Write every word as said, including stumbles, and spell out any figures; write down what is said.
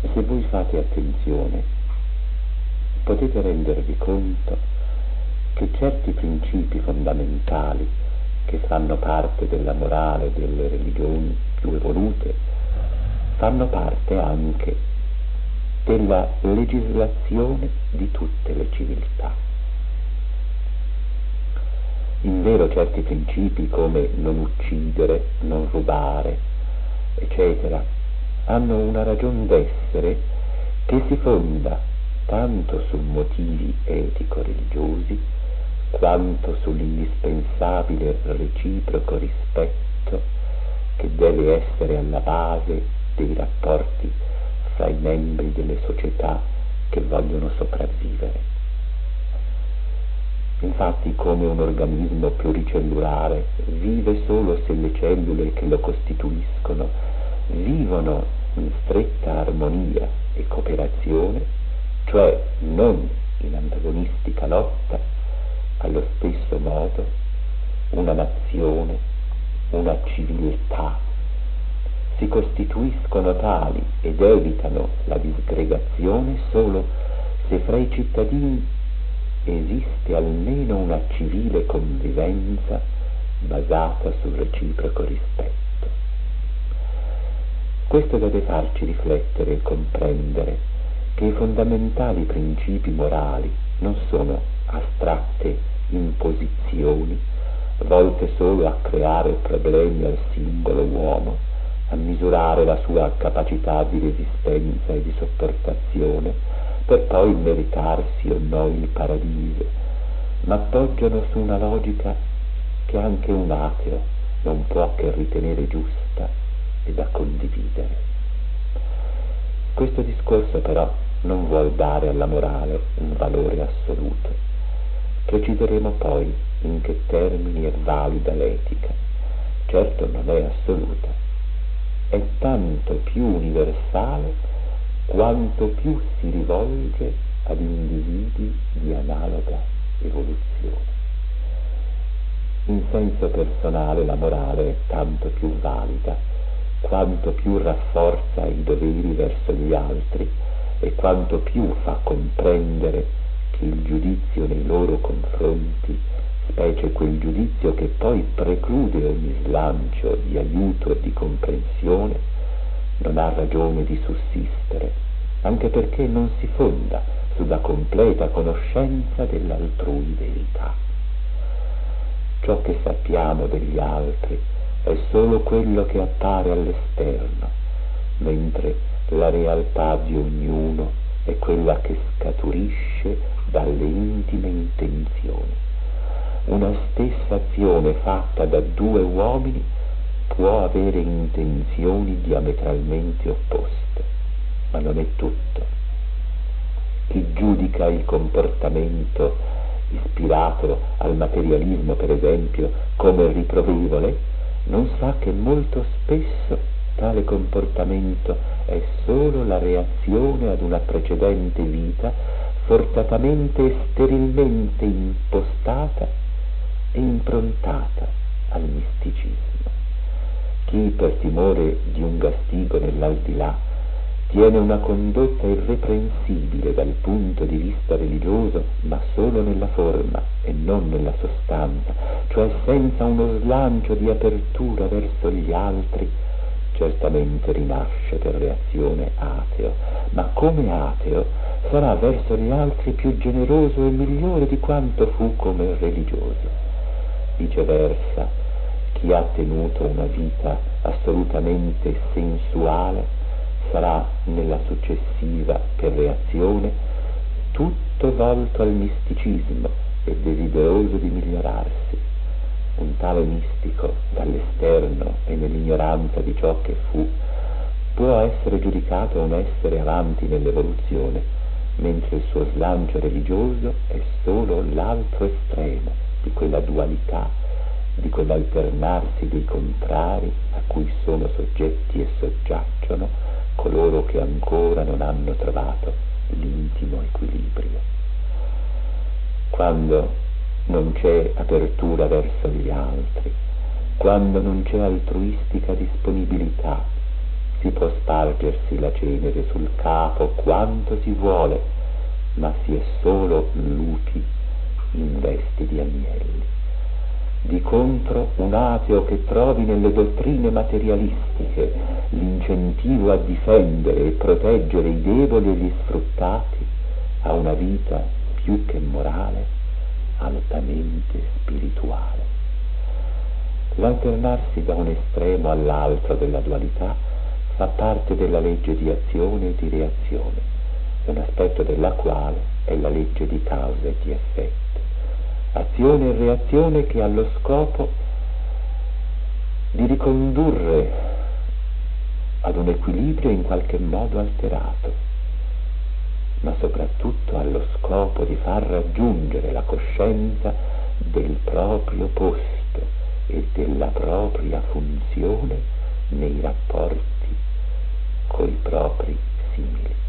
Se voi fate attenzione, potete rendervi conto che certi principi fondamentali che fanno parte della morale delle religioni più evolute fanno parte anche della legislazione di tutte le civiltà. Invero certi principi come non uccidere, non rubare, eccetera, hanno una ragion d'essere che si fonda tanto su motivi etico-religiosi quanto sull'indispensabile reciproco rispetto che deve essere alla base dei rapporti fra i membri delle società che vogliono sopravvivere. Infatti, come un organismo pluricellulare vive solo se le cellule che lo costituiscono vivono in stretta armonia e cooperazione, cioè non in antagonistica lotta, allo stesso modo una nazione, una civiltà si costituiscono tali ed evitano la disgregazione solo se fra i cittadini esiste almeno una civile convivenza basata sul reciproco rispetto. Questo deve farci riflettere e comprendere che i fondamentali principi morali non sono astratte imposizioni volte solo a creare problemi al singolo uomo, a misurare la sua capacità di resistenza e di sopportazione per poi meritarsi o no il paradiso, ma appoggiano su una logica che anche un ateo non può che ritenere giusta e da condividere. Questo discorso però non vuol dare alla morale un valore assoluto. Preciseremo poi in che termini è valida l'etica. Certo non è assoluta, è tanto più universale quanto più si rivolge ad individui di analoga evoluzione. In senso personale la morale è tanto più valida quanto più rafforza i doveri verso gli altri e quanto più fa comprendere che il giudizio nei loro confronti, specie quel giudizio che poi preclude ogni slancio di aiuto e di comprensione, non ha ragione di sussistere, anche perché non si fonda sulla completa conoscenza dell'altrui verità. Ciò che sappiamo degli altri è solo quello che appare all'esterno, mentre la realtà di ognuno è quella che scaturisce dalle intime intenzioni. Una stessa azione fatta da due uomini può avere intenzioni diametralmente opposte, ma non è tutto. Chi giudica il comportamento ispirato al materialismo, per esempio, come riprovevole, non sa che molto spesso tale comportamento è solo la reazione ad una precedente vita forzatamente e sterilmente impostata e improntata al misticismo. Chi, per timore di un gastigo nell'aldilà, tiene una condotta irreprensibile dal punto di vista religioso, ma solo nella forma e non nella sostanza, cioè senza uno slancio di apertura verso gli altri, certamente rinasce per reazione ateo, ma come ateo sarà verso gli altri più generoso e migliore di quanto fu come religioso. Viceversa, chi ha tenuto una vita assolutamente sensuale sarà nella successiva per reazione tutto volto al misticismo e desideroso di migliorarsi. Un tale mistico, dall'esterno e nell'ignoranza di ciò che fu, può essere giudicato un essere avanti nell'evoluzione, mentre il suo slancio religioso è solo l'altro estremo di quella dualità, di quell'alternarsi dei contrari a cui sono soggetti e soggiacciono coloro che ancora non hanno trovato l'intimo equilibrio. Quando non c'è apertura verso gli altri, quando non c'è altruistica disponibilità, si può spargersi la cenere sul capo quanto si vuole, ma si è solo lupi in vesti di agnelli. Di contro, un ateo che trovi nelle dottrine materialistiche l'incentivo a difendere e proteggere i deboli e gli sfruttati ha una vita più che morale, altamente spirituale. L'alternarsi da un estremo all'altro della dualità fa parte della legge di azione e di reazione, un aspetto della quale è la legge di causa e di effetto. Azione e reazione che ha lo scopo di ricondurre ad un equilibrio in qualche modo alterato, ma soprattutto ha lo scopo di far raggiungere la coscienza del proprio posto e della propria funzione nei rapporti coi propri simili.